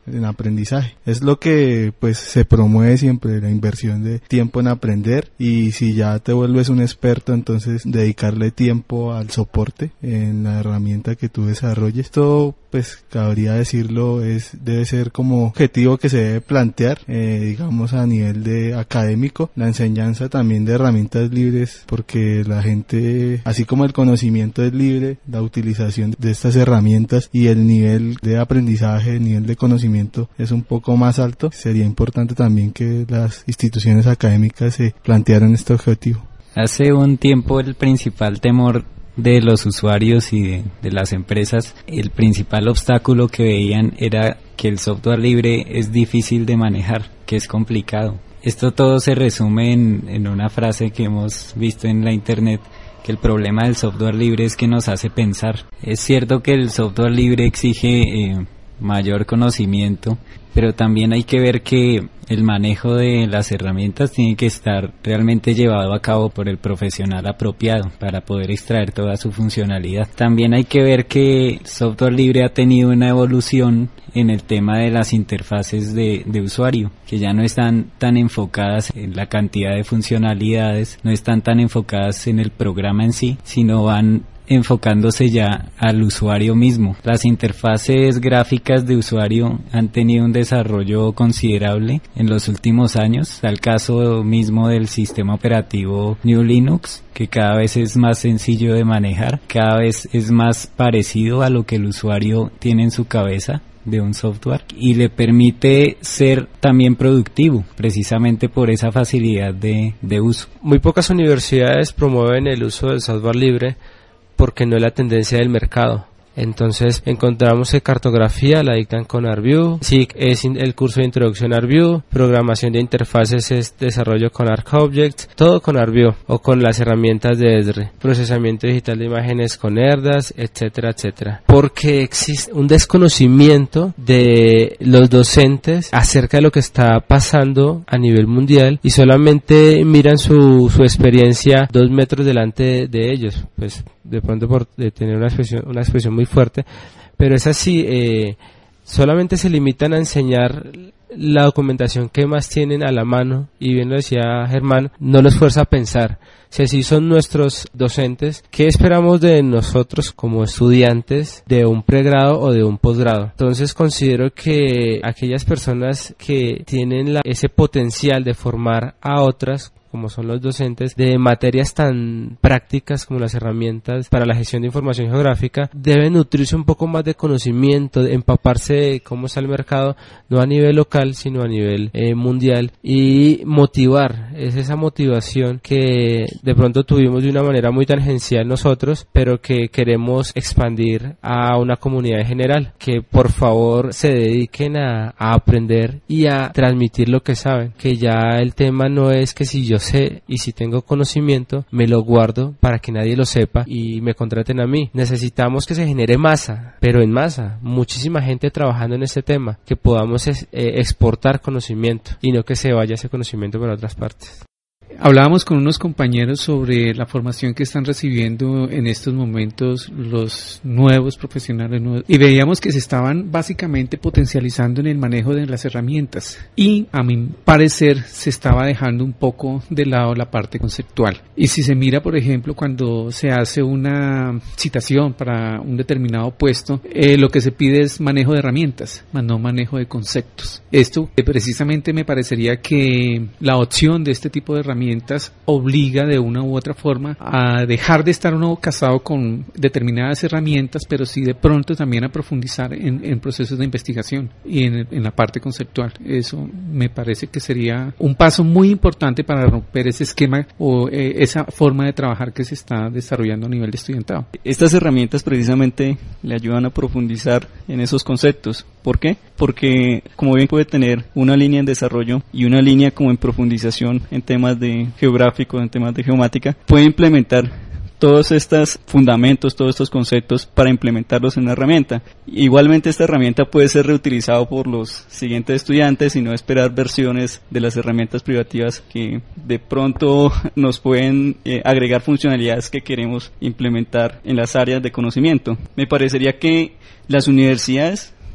en aprendizaje. Es lo que pues se promueve siempre, la inversión de tiempo en aprender, y si ya te vuelves un experto, entonces dedicarle tiempo al soporte en la herramienta que tú desarrolles. Esto pues cabría decirlo, debe ser como objetivo que se debe plantear, digamos a nivel de académico, la enseñanza también de herramientas libres, porque la gente, así como el conocimiento es libre, la utilización de estas herramientas y el nivel de aprendizaje, el nivel de conocimiento es un poco más alto. Sería importante también que las instituciones académicas se plantearan este objetivo. Hace un tiempo el principal temor de los usuarios y de las empresas, el principal obstáculo que veían era que el software libre es difícil de manejar, que es complicado. Esto todo se resume en una frase que hemos visto en la internet, que el problema del software libre es que nos hace pensar. Es cierto que el software libre exige mayor conocimiento, pero también hay que ver que el manejo de las herramientas tiene que estar realmente llevado a cabo por el profesional apropiado para poder extraer toda su funcionalidad. También hay que ver que el software libre ha tenido una evolución en el tema de las interfaces de usuario, que ya no están tan enfocadas en la cantidad de funcionalidades, no están tan enfocadas en el programa en sí, sino van enfocándose ya al usuario mismo. Las interfaces gráficas de usuario han tenido un desarrollo considerable en los últimos años. Está el caso mismo del sistema operativo GNU Linux, que cada vez es más sencillo de manejar, cada vez es más parecido a lo que el usuario tiene en su cabeza de un software, y le permite ser también productivo, precisamente por esa facilidad de uso. Muy pocas universidades promueven el uso del software libre porque no es la tendencia del mercado. Entonces encontramos que cartografía la dictan con ArcView, SIG es el curso de introducción a ArcView, programación de interfaces es desarrollo con ArcObjects, todo con ArcView o con las herramientas de Esri, procesamiento digital de imágenes con ERDAS, etcétera, etcétera. Porque existe un desconocimiento de los docentes acerca de lo que está pasando a nivel mundial y solamente miran su experiencia 2 metros delante de ellos, pues de pronto por tener una expresión muy fuerte, pero es así, solamente se limitan a enseñar la documentación que más tienen a la mano, y bien lo decía Germán, no los fuerza a pensar. Si así son nuestros docentes, ¿qué esperamos de nosotros como estudiantes de un pregrado o de un posgrado? Entonces considero que aquellas personas que tienen ese potencial de formar a otras, como son los docentes, de materias tan prácticas como las herramientas para la gestión de información geográfica, deben nutrirse un poco más de conocimiento, de empaparse de cómo está el mercado, no a nivel local, sino a nivel mundial, y motivar, es esa motivación que de pronto tuvimos de una manera muy tangencial nosotros, pero que queremos expandir a una comunidad en general, que por favor se dediquen a aprender y a transmitir lo que saben, que ya el tema no es que si yo sé y si tengo conocimiento me lo guardo para que nadie lo sepa y me contraten a mí. Necesitamos que se genere masa, pero en masa, muchísima gente trabajando en este tema, que podamos exportar conocimiento y no que se vaya ese conocimiento para otras partes. Hablábamos con unos compañeros sobre la formación que están recibiendo en estos momentos los nuevos profesionales y veíamos que se estaban básicamente potencializando en el manejo de las herramientas, y a mi parecer se estaba dejando un poco de lado la parte conceptual. Y si se mira, por ejemplo, cuando se hace una citación para un determinado puesto, lo que se pide es manejo de herramientas, más no manejo de conceptos. Esto precisamente me parecería que la opción de este tipo de herramientas obliga de una u otra forma a dejar de estar uno casado con determinadas herramientas, pero sí de pronto también a profundizar en procesos de investigación y en la parte conceptual. Eso me parece que sería un paso muy importante para romper ese esquema o esa forma de trabajar que se está desarrollando a nivel de estudiantado. Estas herramientas precisamente le ayudan a profundizar en esos conceptos. ¿Por qué? Porque como bien puede tener una línea en desarrollo y una línea como en profundización en temas de geográfico, en temas de geomática, puede implementar todos estos fundamentos, todos estos conceptos para implementarlos en una herramienta. Igualmente esta herramienta puede ser reutilizada por los siguientes estudiantes y no esperar versiones de las herramientas privativas que de pronto nos pueden agregar funcionalidades que queremos implementar en las áreas de conocimiento. Me parecería que las universidades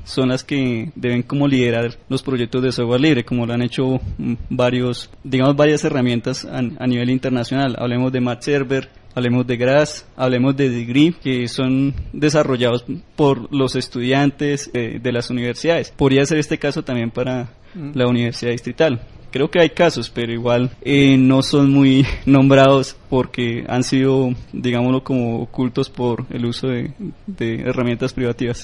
son las que deben como liderar los proyectos de software libre, como lo han hecho varias herramientas a nivel internacional. Hablemos de MathServer, hablemos de Grass, hablemos de Degree, que son desarrollados por los estudiantes de las universidades. Podría ser este caso también para la Universidad Distrital. Creo que hay casos, pero igual no son muy nombrados porque han sido, digámoslo, como ocultos por el uso de herramientas privativas.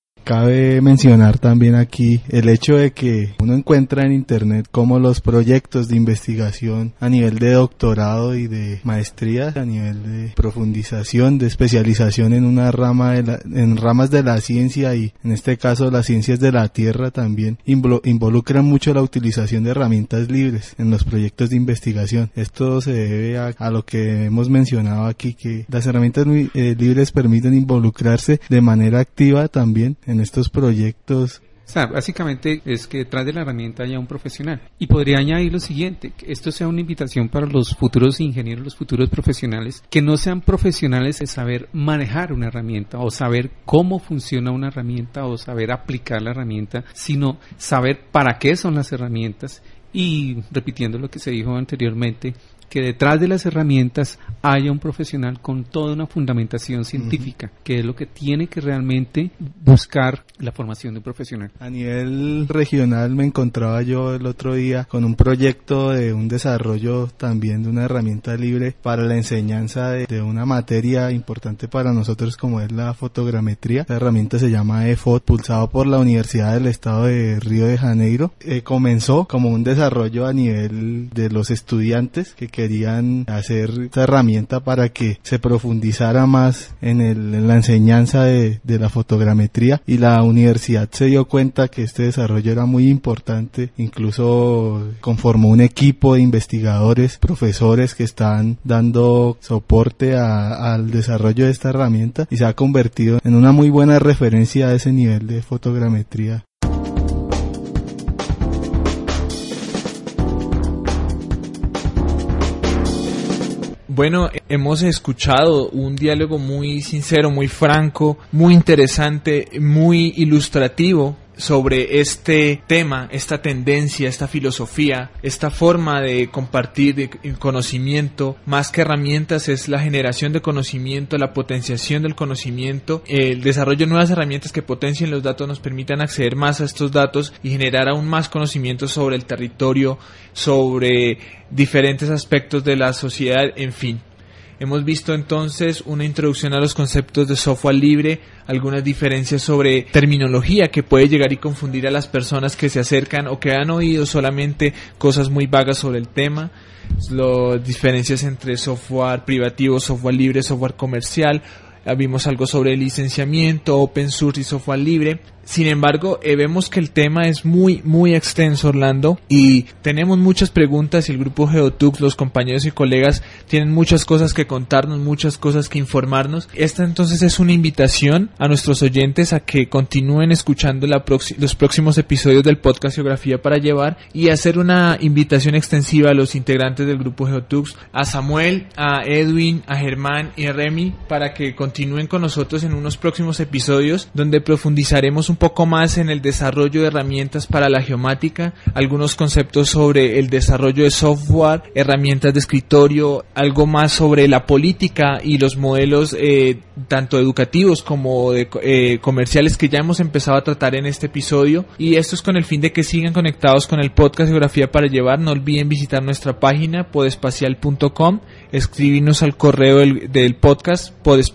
Cabe mencionar también aquí el hecho de que uno encuentra en internet como los proyectos de investigación a nivel de doctorado y de maestría, a nivel de profundización, de especialización en una rama en ramas de la ciencia, y en este caso las ciencias de la tierra, también involucran mucho la utilización de herramientas libres en los proyectos de investigación. Esto se debe a lo que hemos mencionado aquí, que las herramientas libres permiten involucrarse de manera activa también en estos proyectos. O sea, básicamente es que detrás de la herramienta haya un profesional. Y podría añadir lo siguiente, que esto sea una invitación para los futuros ingenieros, los futuros profesionales, que no sean profesionales de saber manejar una herramienta o saber cómo funciona una herramienta o saber aplicar la herramienta, sino saber para qué son las herramientas. Y repitiendo lo que se dijo anteriormente, que detrás de las herramientas haya un profesional con toda una fundamentación científica, que es lo que tiene que realmente buscar la formación de un profesional. A nivel regional me encontraba yo el otro día con un proyecto de un desarrollo también de una herramienta libre para la enseñanza de una materia importante para nosotros, como es la fotogrametría. La herramienta se llama eFOT, pulsado por la Universidad del Estado de Río de Janeiro. Comenzó como un desarrollo a nivel de los estudiantes que querían hacer esta herramienta para que se profundizara más en la enseñanza de la fotogrametría, y la universidad se dio cuenta que este desarrollo era muy importante. Incluso conformó un equipo de investigadores, profesores que están dando soporte al desarrollo de esta herramienta, y se ha convertido en una muy buena referencia a ese nivel de fotogrametría. Bueno, hemos escuchado un diálogo muy sincero, muy franco, muy interesante, muy ilustrativo sobre este tema, esta tendencia, esta filosofía, esta forma de compartir el conocimiento. Más que herramientas, es la generación de conocimiento, la potenciación del conocimiento, el desarrollo de nuevas herramientas que potencien los datos, nos permitan acceder más a estos datos y generar aún más conocimiento sobre el territorio, sobre diferentes aspectos de la sociedad, en fin. Hemos visto entonces una introducción a los conceptos de software libre, algunas diferencias sobre terminología que puede llegar y confundir a las personas que se acercan o que han oído solamente cosas muy vagas sobre el tema, las diferencias entre software privativo, software libre, software comercial. Vimos algo sobre licenciamiento, open source y software libre. Sin embargo, vemos que el tema es muy extenso, Orlando, y tenemos muchas preguntas, y el grupo GeoTux, los compañeros y colegas, tienen muchas cosas que contarnos, muchas cosas que informarnos. Esta entonces es una invitación a nuestros oyentes a que continúen escuchando los próximos episodios del podcast Geografía para Llevar, y hacer una invitación extensiva a los integrantes del grupo GeoTux, a Samuel, a Edwin, a Germán y a Remy, para que continúen con nosotros en unos próximos episodios donde profundizaremos un poco más en el desarrollo de herramientas para la geomática, algunos conceptos sobre el desarrollo de software, herramientas de escritorio, algo más sobre la política y los modelos tanto educativos como comerciales que ya hemos empezado a tratar en este episodio. Y esto es con el fin de que sigan conectados con el podcast Geografía para Llevar. No olviden visitar nuestra página podespacial.com, escribirnos al correo del podcast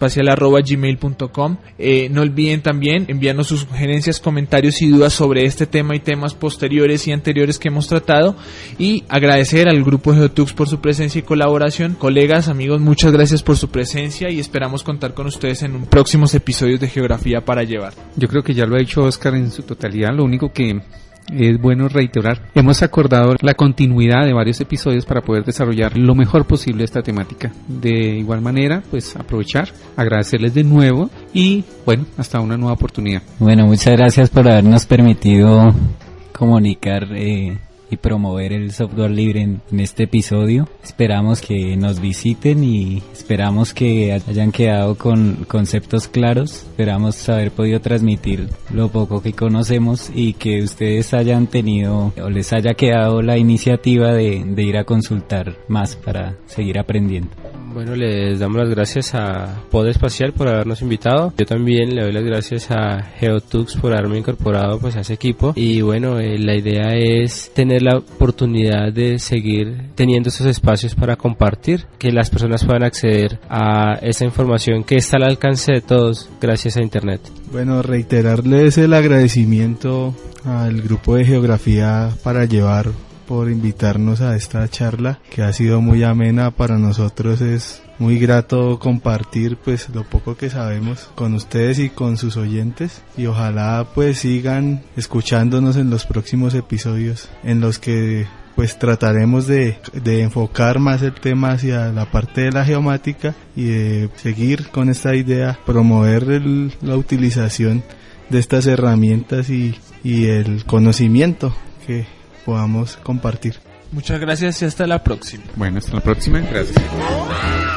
podespacial@gmail.com. No olviden también enviarnos sus sugerencias, comentarios y dudas sobre este tema y temas posteriores y anteriores que hemos tratado, y agradecer al grupo GeoTux por su presencia y colaboración. Colegas, amigos, muchas gracias por su presencia y esperamos contar con ustedes en próximos episodios de Geografía para Llevar. Yo creo que ya lo ha dicho Oscar en su totalidad. Lo único que es bueno reiterar, hemos acordado la continuidad de varios episodios para poder desarrollar lo mejor posible esta temática. De igual manera, pues aprovechar, agradecerles de nuevo y bueno, hasta una nueva oportunidad. Bueno, muchas gracias por habernos permitido comunicar y promover el software libre en este episodio. Esperamos que nos visiten y esperamos que hayan quedado con conceptos claros. Esperamos haber podido transmitir lo poco que conocemos y que ustedes hayan tenido o les haya quedado la iniciativa de ir a consultar más para seguir aprendiendo. Bueno, les damos las gracias a Pod Espacial por habernos invitado. Yo también le doy las gracias a GeoTux por haberme incorporado pues a ese equipo. Y bueno, la idea es tener la oportunidad de seguir teniendo esos espacios para compartir, que las personas puedan acceder a esa información que está al alcance de todos gracias a Internet. Bueno, reiterarles el agradecimiento al grupo de Geografía para Llevar por invitarnos a esta charla que ha sido muy amena. Para nosotros es muy grato compartir pues lo poco que sabemos con ustedes y con sus oyentes, y ojalá pues sigan escuchándonos en los próximos episodios en los que pues trataremos de enfocar más el tema hacia la parte de la geomática y de seguir con esta idea, promover la utilización de estas herramientas y el conocimiento que podamos compartir. Muchas gracias y hasta la próxima. Bueno, hasta la próxima. Gracias.